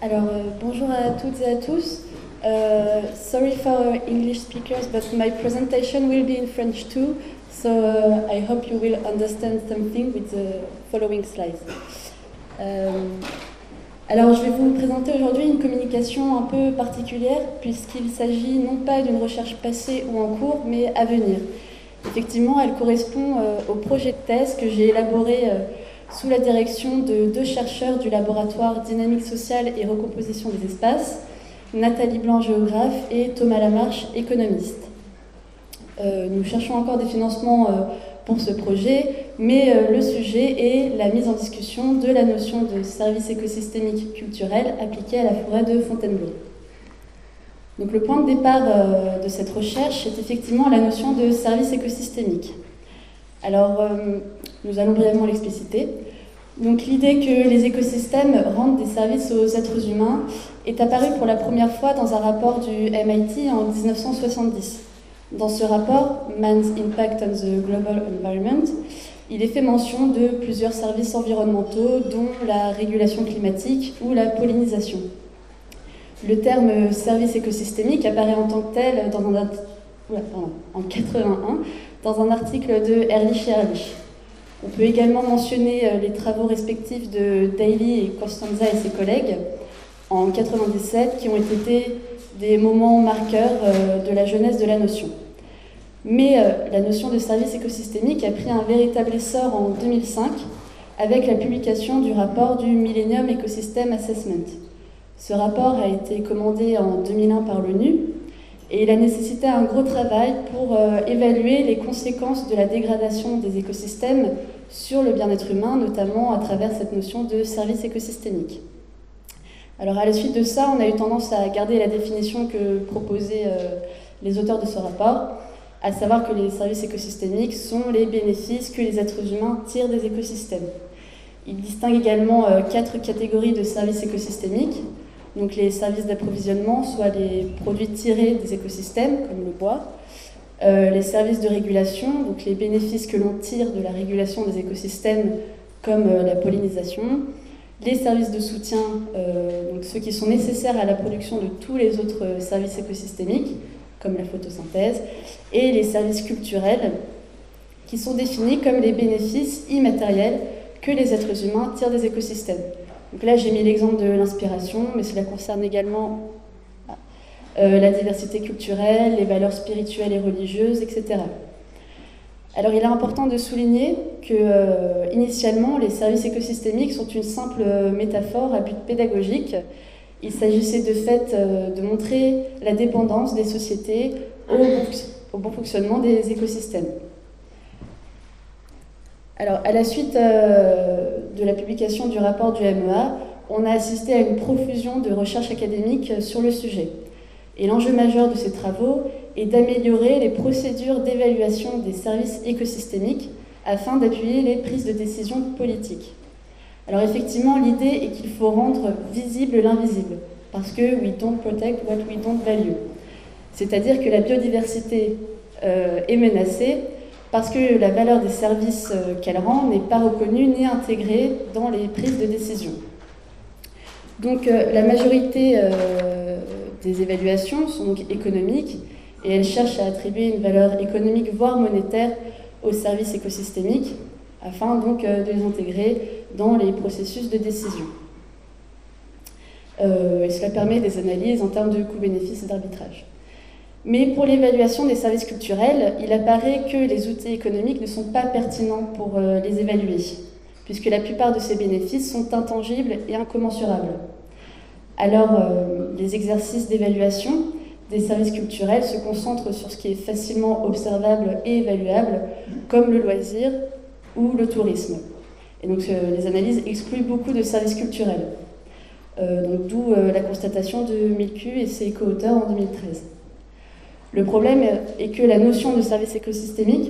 Bonjour à toutes et à tous. Sorry for our English speakers, but my presentation will be in French too, so I hope you will understand something with the following slides. Je vais vous présenter aujourd'hui une communication un peu particulière, puisqu'il s'agit non pas d'une recherche passée ou en cours, mais à venir. Effectivement, elle correspond au projet de thèse que j'ai élaboré sous la direction de deux chercheurs du laboratoire Dynamique sociale et recomposition des espaces, Nathalie Blanc, géographe, et Thomas Lamarche, économiste. Nous cherchons encore des financements pour ce projet, mais le sujet est la mise en discussion de la notion de service écosystémique culturel appliqué à la forêt de Fontainebleau. Donc, le point de départ de cette recherche est effectivement la notion de service écosystémique. Nous allons brièvement l'expliciter. Donc, l'idée que les écosystèmes rendent des services aux êtres humains est apparue pour la première fois dans un rapport du MIT en 1970. Dans ce rapport, Man's Impact on the Global Environment, il est fait mention de plusieurs services environnementaux, dont la régulation climatique ou la pollinisation. Le terme service écosystémique apparaît en tant que tel en 81 dans un article de Ehrlich et Ehrlich. On peut également mentionner les travaux respectifs de Daly et Costanza et ses collègues en 97 qui ont été des moments marqueurs de la jeunesse de la notion. Mais la notion de service écosystémique a pris un véritable essor en 2005 avec la publication du rapport du Millennium Ecosystem Assessment. Ce rapport a été commandé en 2001 par l'ONU et il a nécessité un gros travail pour évaluer les conséquences de la dégradation des écosystèmes sur le bien-être humain, notamment à travers cette notion de service écosystémique. À la suite de ça, on a eu tendance à garder la définition que proposaient les auteurs de ce rapport, à savoir que les services écosystémiques sont les bénéfices que les êtres humains tirent des écosystèmes. Ils distinguent également 4 catégories de services écosystémiques. Donc les services d'approvisionnement, soit les produits tirés des écosystèmes, comme le bois, les services de régulation, donc les bénéfices que l'on tire de la régulation des écosystèmes, comme la pollinisation, les services de soutien, donc ceux qui sont nécessaires à la production de tous les autres services écosystémiques, comme la photosynthèse, et les services culturels, qui sont définis comme les bénéfices immatériels que les êtres humains tirent des écosystèmes. Donc là, j'ai mis l'exemple de l'inspiration, mais cela concerne également la diversité culturelle, les valeurs spirituelles et religieuses, etc. Il est important de souligner que, initialement, les services écosystémiques sont une simple métaphore à but pédagogique. Il s'agissait de fait de montrer la dépendance des sociétés au bon fonctionnement des écosystèmes. À la suite de la publication du rapport du MEA, on a assisté à une profusion de recherches académiques sur le sujet. Et l'enjeu majeur de ces travaux est d'améliorer les procédures d'évaluation des services écosystémiques afin d'appuyer les prises de décision politiques. Effectivement, l'idée est qu'il faut rendre visible l'invisible, parce que we don't protect what we don't value. C'est-à-dire que la biodiversité est menacée parce que la valeur des services qu'elle rend n'est pas reconnue ni intégrée dans les prises de décision. Donc la majorité des évaluations sont donc économiques et elles cherchent à attribuer une valeur économique voire monétaire aux services écosystémiques afin donc de les intégrer dans les processus de décision. Et cela permet des analyses en termes de coûts-bénéfices et d'arbitrage. Mais pour l'évaluation des services culturels, il apparaît que les outils économiques ne sont pas pertinents pour les évaluer, puisque la plupart de ces bénéfices sont intangibles et incommensurables. Les exercices d'évaluation des services culturels se concentrent sur ce qui est facilement observable et évaluable, comme le loisir ou le tourisme. Et donc les analyses excluent beaucoup de services culturels. D'où la constatation de Milcu et ses co-auteurs en 2013. Le problème est que la notion de service écosystémique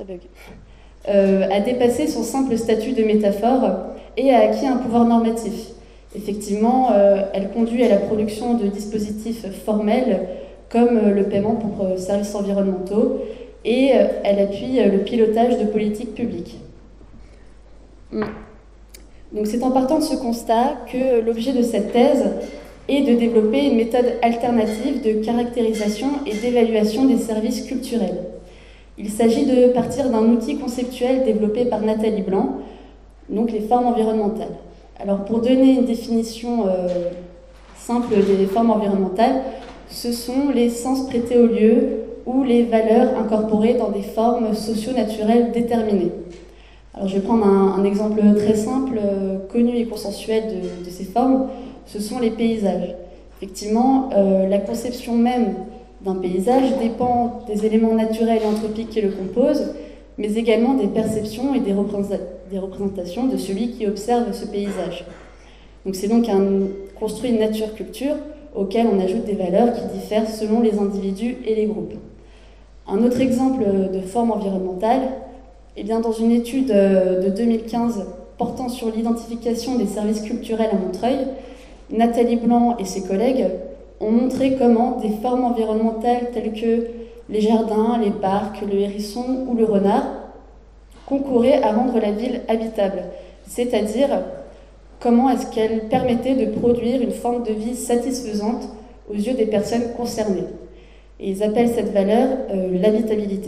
a dépassé son simple statut de métaphore et a acquis un pouvoir normatif. Effectivement, elle conduit à la production de dispositifs formels comme le paiement pour services environnementaux et elle appuie le pilotage de politiques publiques. Donc c'est en partant de ce constat que l'objet de cette thèse et de développer une méthode alternative de caractérisation et d'évaluation des services culturels. Il s'agit de partir d'un outil conceptuel développé par Nathalie Blanc, donc les formes environnementales. Alors pour donner une définition simple des formes environnementales, ce sont les sens prêtés au lieu ou les valeurs incorporées dans des formes socio-naturelles déterminées. Alors je vais prendre un exemple très simple, connu et consensuel de ces formes, ce sont les paysages. Effectivement, la conception même d'un paysage dépend des éléments naturels et anthropiques qui le composent, mais également des perceptions et des représentations de celui qui observe ce paysage. Donc c'est donc construit une nature-culture auquel on ajoute des valeurs qui diffèrent selon les individus et les groupes. Un autre exemple de forme environnementale, eh bien, dans une étude de 2015 portant sur l'identification des services culturels à Montreuil, Nathalie Blanc et ses collègues ont montré comment des formes environnementales telles que les jardins, les parcs, le hérisson ou le renard concouraient à rendre la ville habitable, c'est-à-dire comment est-ce qu'elles permettaient de produire une forme de vie satisfaisante aux yeux des personnes concernées. Et ils appellent cette valeur l'habitabilité.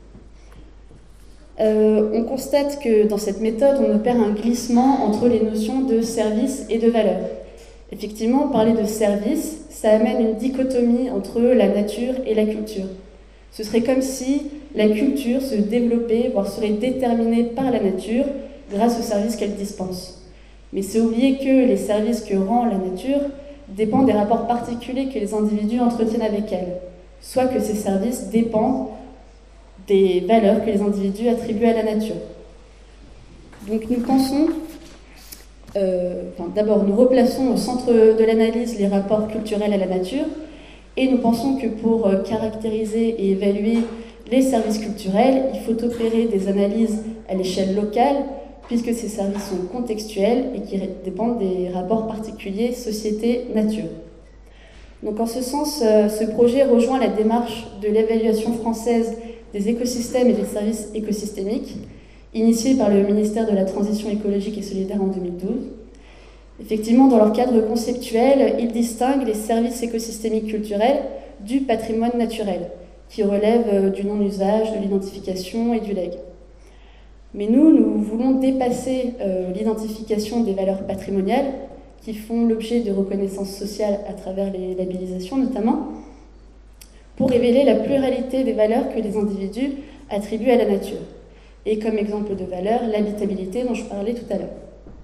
On constate que dans cette méthode, on opère un glissement entre les notions de service et de valeur. Effectivement, parler de service, ça amène une dichotomie entre la nature et la culture. Ce serait comme si la culture se développait, voire serait déterminée par la nature grâce aux services qu'elle dispense. Mais c'est oublier que les services que rend la nature dépendent des rapports particuliers que les individus entretiennent avec elle, soit que ces services dépendent des valeurs que les individus attribuent à la nature. Donc nous pensons, d'abord nous replaçons au centre de l'analyse les rapports culturels à la nature, et nous pensons que pour caractériser et évaluer les services culturels, il faut opérer des analyses à l'échelle locale, puisque ces services sont contextuels et qui dépendent des rapports particuliers société-nature. Donc en ce sens, ce projet rejoint la démarche de l'évaluation française des écosystèmes et des services écosystémiques, initiée par le ministère de la Transition écologique et solidaire en 2012. Effectivement, dans leur cadre conceptuel, ils distinguent les services écosystémiques culturels du patrimoine naturel, qui relève du non-usage, de l'identification et du legs. Mais nous voulons dépasser l'identification des valeurs patrimoniales qui font l'objet de reconnaissance sociale à travers les labellisations notamment, pour révéler la pluralité des valeurs que les individus attribuent à la nature. Et comme exemple de valeur, l'habitabilité dont je parlais tout à l'heure.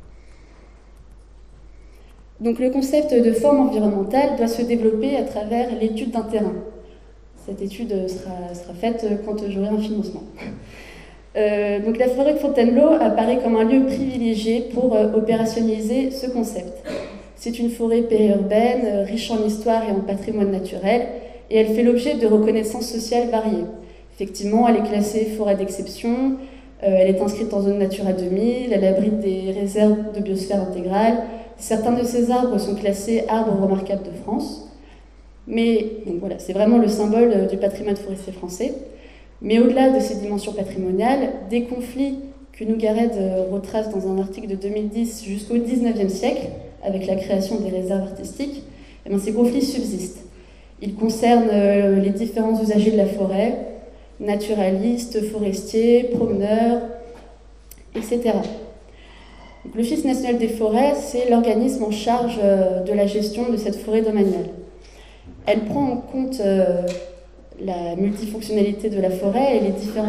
Donc le concept de forme environnementale doit se développer à travers l'étude d'un terrain. Cette étude sera faite quand j'aurai un financement. Donc la forêt de Fontainebleau apparaît comme un lieu privilégié pour opérationnaliser ce concept. C'est une forêt périurbaine, riche en histoire et en patrimoine naturel, et elle fait l'objet de reconnaissances sociales variées. Effectivement, elle est classée forêt d'exception, elle est inscrite en zone Natura 2000, elle abrite des réserves de biosphère intégrale, certains de ces arbres sont classés arbres remarquables de France, mais donc voilà, c'est vraiment le symbole du patrimoine forestier français. Mais au-delà de ces dimensions patrimoniales, des conflits que Nougared retrace dans un article de 2010 jusqu'au XIXe siècle, avec la création des réserves artistiques, eh bien, ces conflits subsistent. Ils concernent les différents usagers de la forêt, naturalistes, forestiers, promeneurs, etc. Donc, l'Office national des forêts, c'est l'organisme en charge de la gestion de cette forêt domaniale. Elle prend en compte la multifonctionnalité de la forêt et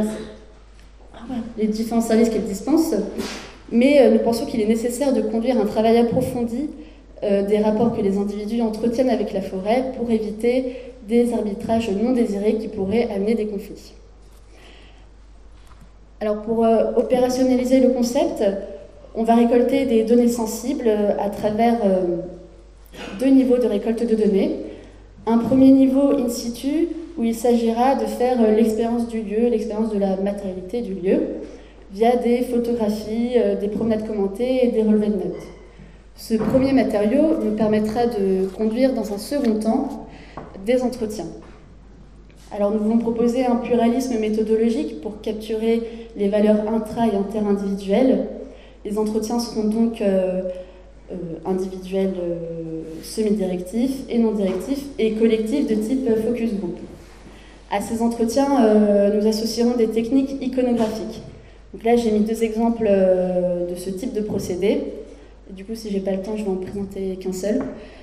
les différents services qu'elle dispense, mais nous pensons qu'il est nécessaire de conduire un travail approfondi des rapports que les individus entretiennent avec la forêt pour éviter des arbitrages non désirés qui pourraient amener des conflits. Alors pour opérationnaliser le concept, on va récolter des données sensibles à travers deux niveaux de récolte de données. Un premier niveau in situ, où il s'agira de faire l'expérience du lieu, l'expérience de la matérialité du lieu, via des photographies, des promenades commentées et des relevés de notes. Ce premier matériau nous permettra de conduire dans un second temps des entretiens. Alors nous voulons proposer un pluralisme méthodologique pour capturer les valeurs intra- et inter-individuelles. Les entretiens seront donc individuels semi-directifs et non directifs et collectifs de type focus group. À ces entretiens, nous associerons des techniques iconographiques. Donc là, j'ai mis 2 exemples de ce type de procédé. Et du coup, si j'ai pas le temps, je vais en présenter qu'un seul.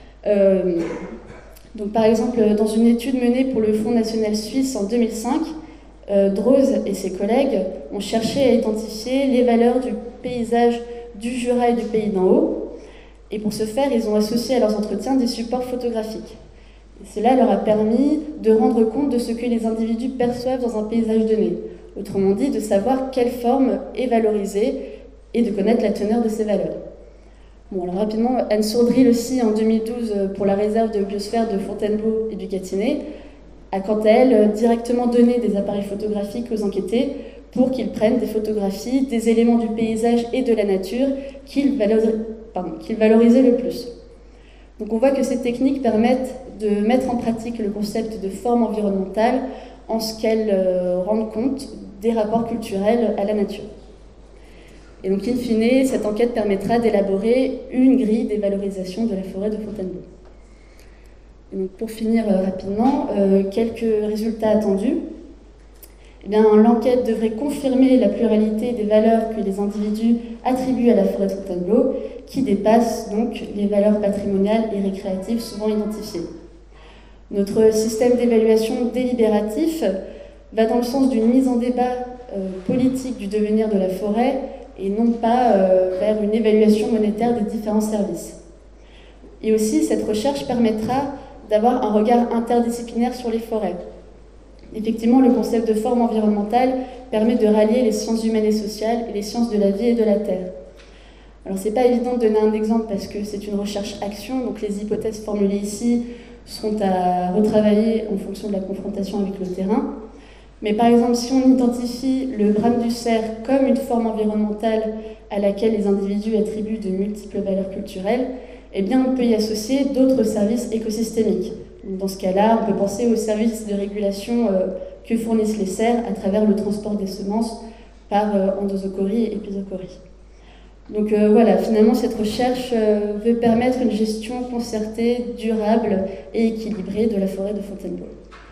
Donc, par exemple, dans une étude menée pour le Fonds national suisse en 2005, Droz et ses collègues ont cherché à identifier les valeurs du paysage du Jura et du Pays d'en Haut. Et pour ce faire, ils ont associé à leurs entretiens des supports photographiques. Et cela leur a permis de rendre compte de ce que les individus perçoivent dans un paysage donné. Autrement dit, de savoir quelle forme est valorisée et de connaître la teneur de ces valeurs. Bon, alors rapidement, Anne Sourdril aussi, en 2012, pour la réserve de biosphère de Fontainebleau et du Gâtinais, a quant à elle directement donné des appareils photographiques aux enquêtés pour qu'ils prennent des photographies des éléments du paysage et de la nature qu'ils valorisaient le plus. Donc on voit que ces techniques permettent de mettre en pratique le concept de forme environnementale en ce qu'elles rendent compte des rapports culturels à la nature. Et donc, in fine, cette enquête permettra d'élaborer une grille des valorisations de la forêt de Fontainebleau. Et donc, pour finir rapidement, quelques résultats attendus. Eh bien, l'enquête devrait confirmer la pluralité des valeurs que les individus attribuent à la forêt de Fontainebleau, qui dépassent donc les valeurs patrimoniales et récréatives souvent identifiées. Notre système d'évaluation délibératif va dans le sens d'une mise en débat politique du devenir de la forêt et non pas vers une évaluation monétaire des différents services. Et aussi, cette recherche permettra d'avoir un regard interdisciplinaire sur les forêts. Effectivement, le concept de forme environnementale permet de rallier les sciences humaines et sociales et les sciences de la vie et de la terre. Alors, c'est pas évident de donner un exemple parce que c'est une recherche-action, donc les hypothèses formulées ici seront à retravailler en fonction de la confrontation avec le terrain. Mais par exemple, si on identifie le brame du cerf comme une forme environnementale à laquelle les individus attribuent de multiples valeurs culturelles, eh bien on peut y associer d'autres services écosystémiques. Dans ce cas-là, on peut penser aux services de régulation que fournissent les cerfs à travers le transport des semences par endosocorie et épisocorie. Donc voilà, finalement cette recherche veut permettre une gestion concertée, durable et équilibrée de la forêt de Fontainebleau.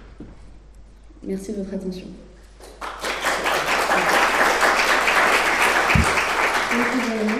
Merci de votre attention. Merci.